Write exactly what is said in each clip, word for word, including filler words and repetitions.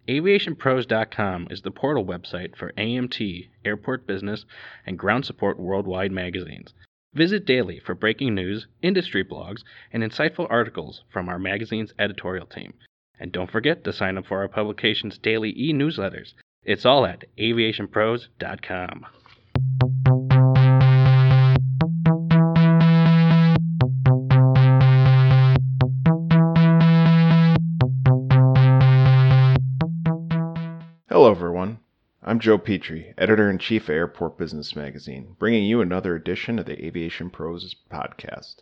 aviation pros dot com is the portal website for A M T, Airport Business, and Ground Support Worldwide magazines. Visit daily for breaking news, industry blogs, and insightful articles from our magazine's editorial team. And don't forget to sign up for our publication's daily e-newsletters. It's all at aviation pros dot com. Hello everyone, I'm Joe Petrie, Editor-in-Chief of Airport Business Magazine, bringing you another edition of the Aviation Pros podcast.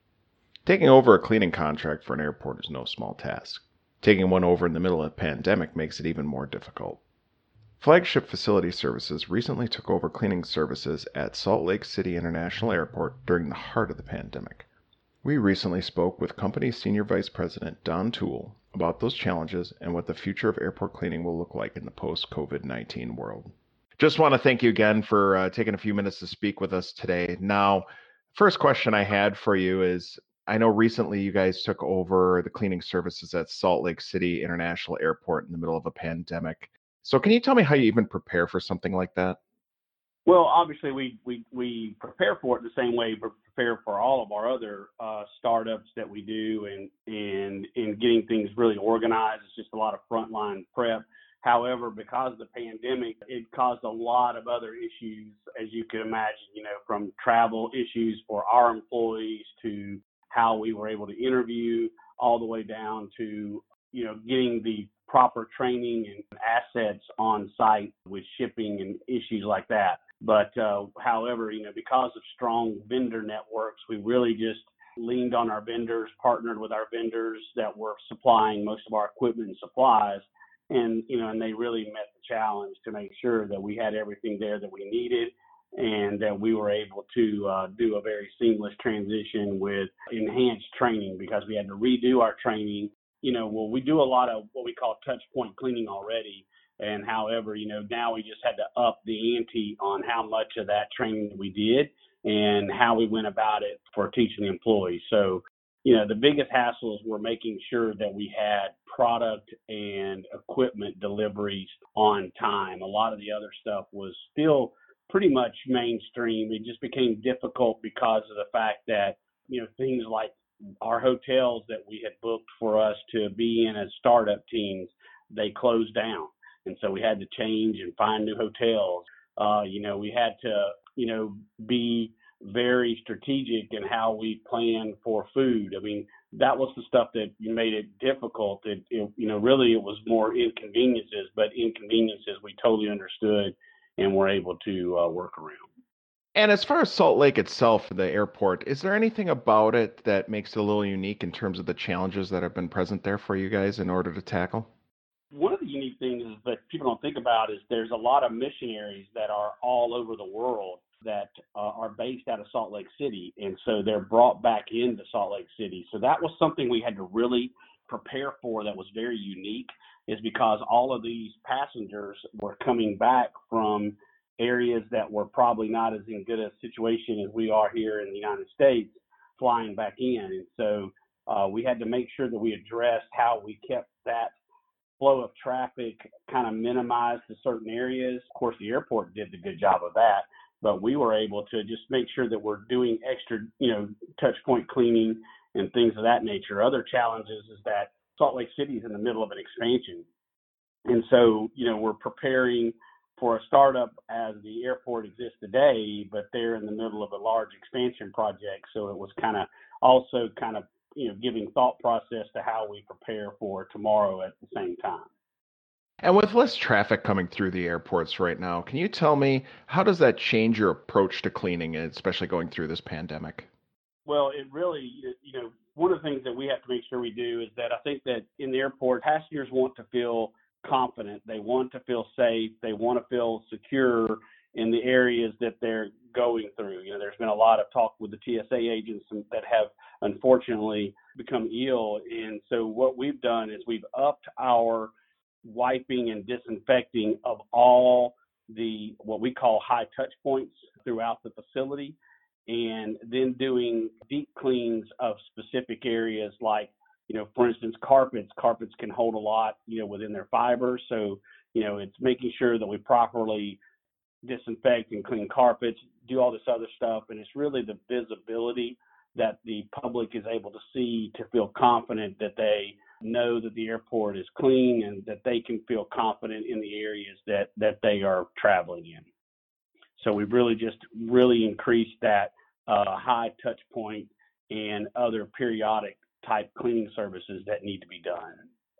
Taking over a cleaning contract for an airport is no small task. Taking one over in the middle of a pandemic makes it even more difficult. Flagship Facility Services recently took over cleaning services at Salt Lake City International Airport during the heart of the pandemic. We recently spoke with company Senior Vice President Don Toole about those challenges and what the future of airport cleaning will look like in the post-COVID nineteen world. Just want to thank you again for uh, taking a few minutes to speak with us today. Now, first question I had for you is, I know recently you guys took over the cleaning services at Salt Lake City International Airport in the middle of a pandemic. So can you tell me how you even prepare for something like that? Well, obviously, we we we prepare for it the same way we prepare for all of our other uh, startups that we do, and and in getting things really organized. It's just a lot of frontline prep. However, because of the pandemic, it caused a lot of other issues, as you can imagine. You know, from travel issues for our employees to how we were able to interview, all the way down to you know getting the proper training and assets on site with shipping and issues like that. But uh, however, you know, because of strong vendor networks, we really just leaned on our vendors, partnered with our vendors that were supplying most of our equipment and supplies. And, you know, and they really met the challenge to make sure that we had everything there that we needed and that we were able to uh, do a very seamless transition with enhanced training, because we had to redo our training. You know, well, we do a lot of what we call touch point cleaning already. And however, you know, now we just had to up the ante on how much of that training that we did and how we went about it for teaching the employees. So, you know, the biggest hassles were making sure that we had product and equipment deliveries on time. A lot of the other stuff was still pretty much mainstream. It just became difficult because of the fact that, you know, things like our hotels that we had booked for us to be in as startup teams, they closed down. And so we had to change and find new hotels. Uh, you know, we had to, you know, be very strategic in how we planned for food. I mean, that was the stuff that made it difficult. It, it, you know, really it was more inconveniences, but inconveniences we totally understood and were able to uh, work around. And as far as Salt Lake itself, the airport, is there anything about it that makes it a little unique in terms of the challenges that have been present there for you guys in order to tackle? One of the unique things that people don't think about is there's a lot of missionaries that are all over the world that uh, are based out of Salt Lake City. And so they're brought back into Salt Lake City. So that was something we had to really prepare for that was very unique, is because all of these passengers were coming back from areas that were probably not as in good a situation as we are here in the United States, flying back in. And so uh, we had to make sure that we addressed how we kept that flow of traffic kind of minimized to certain areas. Of course, the airport did a good job of that, but we were able to just make sure that we're doing extra, you know, touch point cleaning and things of that nature. Other challenges is that Salt Lake City is in the middle of an expansion. And so, you know, we're preparing for a startup as the airport exists today, but they're in the middle of a large expansion project. So it was kind of also kind of you know, giving thought process to how we prepare for tomorrow at the same time. And with less traffic coming through the airports right now, can you tell me, how does that change your approach to cleaning, especially going through this pandemic? Well, it really, you know, one of the things that we have to make sure we do is that I think that in the airport, passengers want to feel confident. They want to feel safe. They want to feel secure in the areas that they're going through. You know, there's been a lot of talk with the T S A agents that have unfortunately become ill. And so what we've done is we've upped our wiping and disinfecting of all the what we call high touch points throughout the facility, and then doing deep cleans of specific areas like you know, for instance, carpets. Carpets can hold a lot, you know, within their fibers. So, you know, it's making sure that we properly disinfect and clean carpets, do all this other stuff. And it's really the visibility that the public is able to see to feel confident that they know that the airport is clean and that they can feel confident in the areas that, that they are traveling in. So we've really just really increased that uh, high touch point and other periodic type cleaning services that need to be done.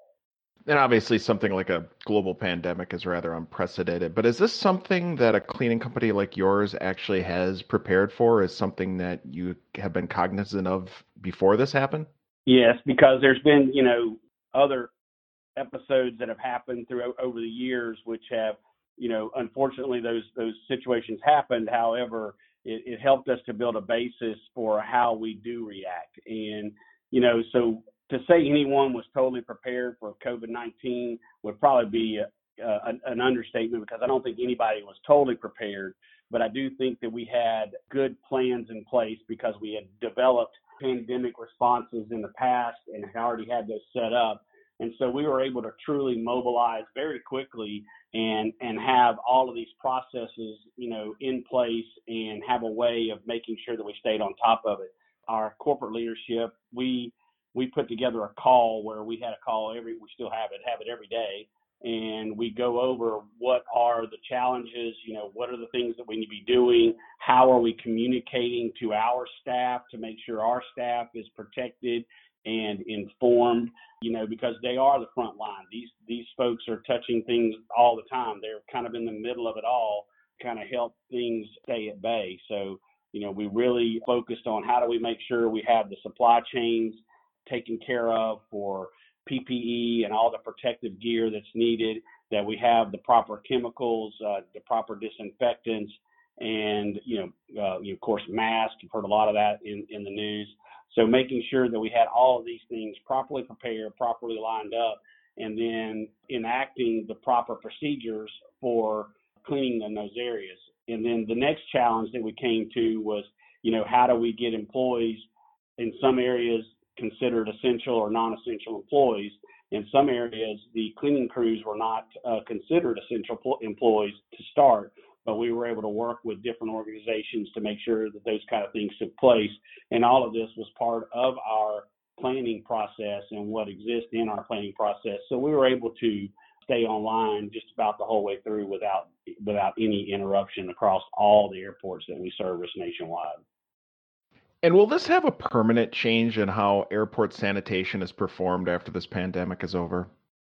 And obviously something like a global pandemic is rather unprecedented, but is this something that a cleaning company like yours actually has prepared for? Is something that you have been cognizant of before this happened? Yes, because there's been, you know, other episodes that have happened through over the years, which have, you know, unfortunately those those situations happened. However, it, it helped us to build a basis for how we do react. And, you know, so to say anyone was totally prepared for COVID nineteen would probably be a, a, an understatement, because I don't think anybody was totally prepared. But I do think that we had good plans in place because we had developed pandemic responses in the past and had already had those set up. And so we were able to truly mobilize very quickly and, and have all of these processes, you know, in place and have a way of making sure that we stayed on top of it. Our corporate leadership, we we put together a call where we had a call every, we still have it, have it every day. And we go over what are the challenges, you know, what are the things that we need to be doing? How are we communicating to our staff to make sure our staff is protected and informed, you know, because they are the front line. These, these folks are touching things all the time. They're kind of in the middle of it all, kind of help things stay at bay. So, you know, we really focused on how do we make sure we have the supply chains taken care of for P P E and all the protective gear that's needed, that we have the proper chemicals, uh, the proper disinfectants, and, you know, uh, you know, of course, masks. You've heard a lot of that in, in the news. So making sure that we had all of these things properly prepared, properly lined up, and then enacting the proper procedures for cleaning in those areas. And then the next challenge that we came to was, you know, how do we get employees in some areas considered essential or non-essential employees. In some areas, the cleaning crews were not uh, considered essential pl- employees to start, but we were able to work with different organizations to make sure that those kind of things took place. And all of this was part of our planning process and what exists in our planning process. So we were able to stay online just about the whole way through without without any interruption across all the airports that we service nationwide. And will this have a permanent change in how airport sanitation is performed after this pandemic is over?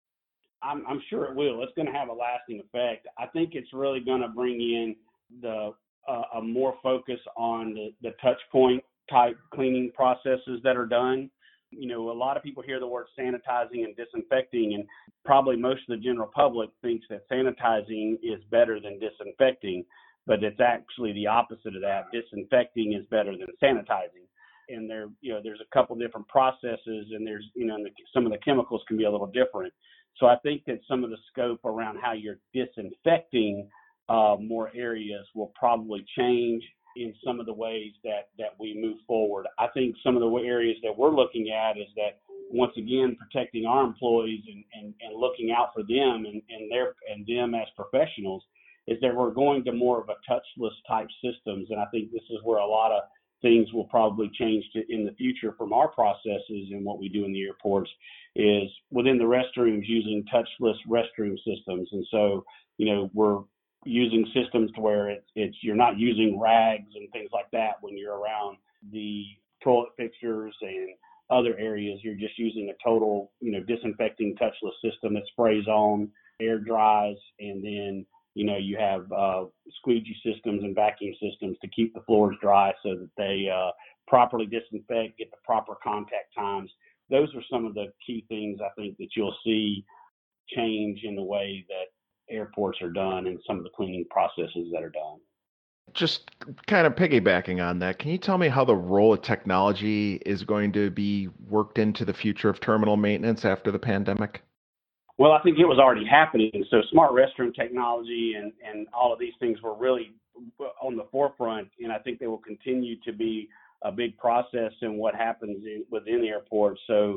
I'm, I'm sure it will. It's going to have a lasting effect. I think it's really going to bring in the uh, a more focus on the, the touch point type cleaning processes that are done. You know, a lot of people hear the word sanitizing and disinfecting, and probably most of the general public thinks that sanitizing is better than disinfecting. But it's actually the opposite of that. Disinfecting is better than sanitizing. And there, you know, there's a couple different processes, and there's, you know, and the, some of the chemicals can be a little different. So I think that some of the scope around how you're disinfecting uh, more areas will probably change in some of the ways that, that we move forward. I think some of the areas that we're looking at is that, once again, protecting our employees and, and, and looking out for them and, and their and them as professionals, is that we're going to more of a touchless type systems. And I think this is where a lot of things will probably change to, in the future from our processes and what we do in the airports, is within the restrooms using touchless restroom systems. And so, you know, we're using systems to where it's, it's you're not using rags and things like that when you're around the toilet fixtures and other areas. You're just using a total, you know, disinfecting touchless system that sprays on, air dries, and then, you know, you have uh, squeegee systems and vacuum systems to keep the floors dry so that they uh, properly disinfect, get the proper contact times. Those are some of the key things I think that you'll see change in the way that airports are done and some of the cleaning processes that are done. Just kind of piggybacking on that, can you tell me how the role of technology is going to be worked into the future of terminal maintenance after the pandemic? Well, I think it was already happening. So smart restroom technology and, and all of these things were really on the forefront, and I think they will continue to be a big process in what happens in, within the airport. So,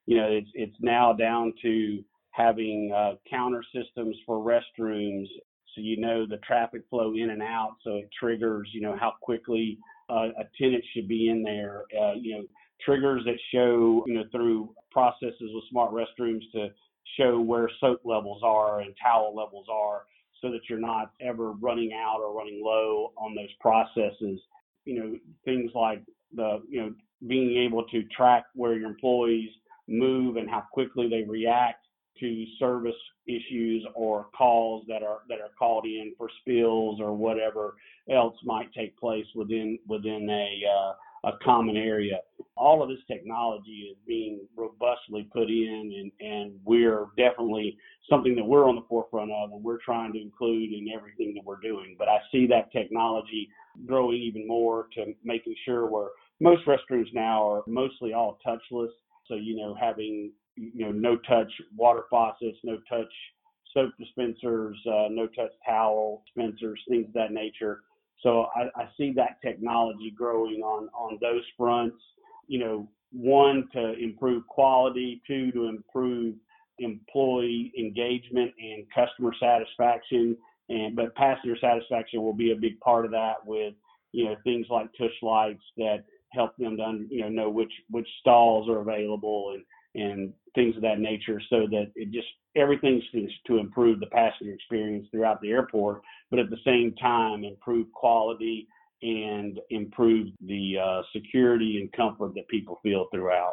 You know, it's it's now down to having uh, counter systems for restrooms, so you know the traffic flow in and out, so it triggers, you know, how quickly uh, a tenant should be in there. Uh, you know, triggers that show, you know, through processes with smart restrooms to show where soap levels are and towel levels are, so that you're not ever running out or running low on those processes. You know, things like the, you know, being able to track where your employees move and how quickly they react to service issues or calls that are that are called in for spills or whatever else might take place within within a uh, a common area. All of this technology is being robustly put in, and, and we're definitely something that we're on the forefront of, and we're trying to include in everything that we're doing. But I see that technology growing even more to making sure where most restrooms now are mostly all touchless. So, you know, having, you know, no touch water faucets, no touch soap dispensers, uh, no touch towel dispensers, things of that nature. So I, I see that technology growing on, on those fronts, you know, one, to improve quality, two, to improve employee engagement and customer satisfaction. And but passenger satisfaction will be a big part of that with, you know, things like tush lights that help them to, you know, know which, which stalls are available and, and things of that nature, so that it just, everything's to improve the passenger experience throughout the airport, but at the same time, improve quality and improve the uh, security and comfort that people feel throughout.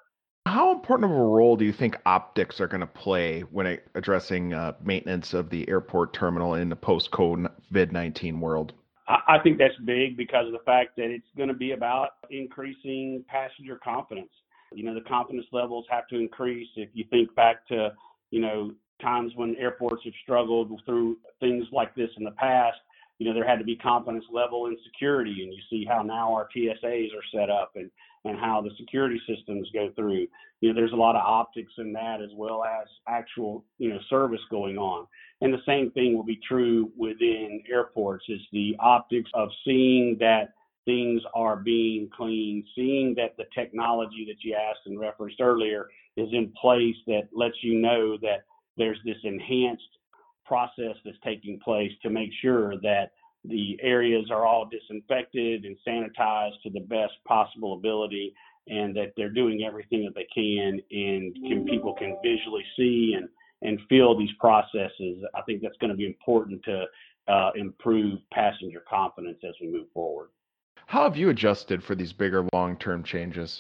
How important of a role do you think optics are going to play when it, addressing uh, maintenance of the airport terminal in the post-COVID nineteen world? I think that's big because of the fact that it's going to be about increasing passenger confidence. You know, the confidence levels have to increase. If you think back to, you know, times when airports have struggled through things like this in the past, you know, there had to be confidence level in security, and you see how now our T S As are set up and, and how the security systems go through. You know, there's a lot of optics in that, as well as actual, you know, service going on. And the same thing will be true within airports, is the optics of seeing that things are being cleaned, seeing that the technology that you asked and referenced earlier is in place that lets you know that there's this enhanced process that's taking place to make sure that the areas are all disinfected and sanitized to the best possible ability, and that they're doing everything that they can, and can, people can visually see and, and feel these processes. I think that's going to be important to uh, improve passenger confidence as we move forward. How have you adjusted for these bigger long-term changes?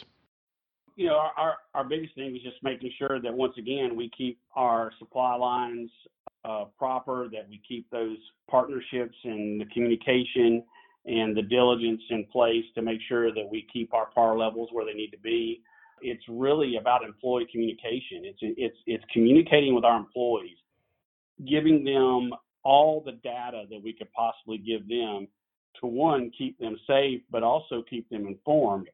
You know, our, our, our biggest thing is just making sure that, once again, we keep our supply lines uh, proper, that we keep those partnerships and the communication and the diligence in place to make sure that we keep our par levels where they need to be. It's really about employee communication. It's it's it's communicating with our employees, giving them all the data that we could possibly give them to, one, keep them safe, but also keep them informed,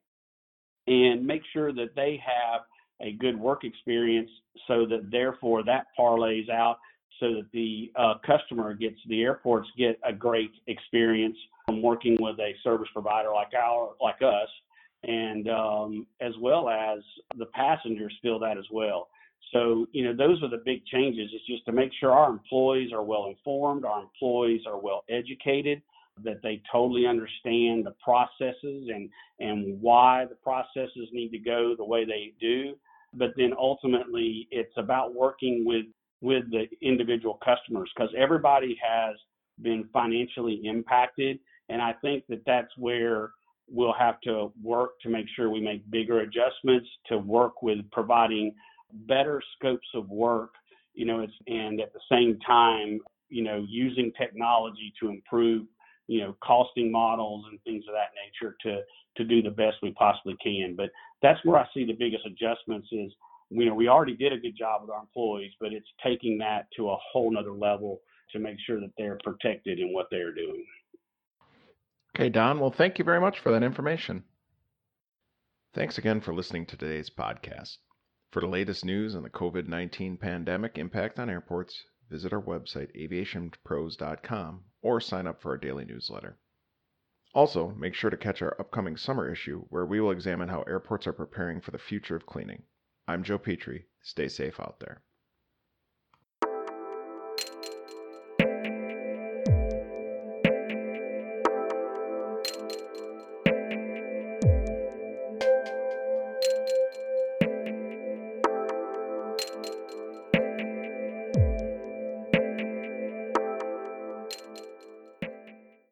and make sure that they have a good work experience, so that therefore that parlays out so that the uh, customer gets, the airports get a great experience from working with a service provider like our, like us, and um, as well as the passengers feel that as well. So, you know, those are the big changes. It's just to make sure our employees are well informed, our employees are well educated, that they totally understand the processes and, and why the processes need to go the way they do. But then ultimately, it's about working with, with the individual customers, because everybody has been financially impacted. And I think that that's where we'll have to work to make sure we make bigger adjustments to work with providing better scopes of work, you know, it's, and at the same time, you know, using technology to improve, you know, costing models and things of that nature to, to do the best we possibly can. But that's where I see the biggest adjustments is, you know, we already did a good job with our employees, but it's taking that to a whole nother level to make sure that they're protected in what they're doing. Okay, Don, well, thank you very much for that information. Thanks again for listening to today's podcast. For the latest news on the COVID nineteen pandemic impact on airports, visit our website, aviation pros dot com, or sign up for our daily newsletter. Also, make sure to catch our upcoming summer issue, where we will examine how airports are preparing for the future of cleaning. I'm Joe Petrie. Stay safe out there.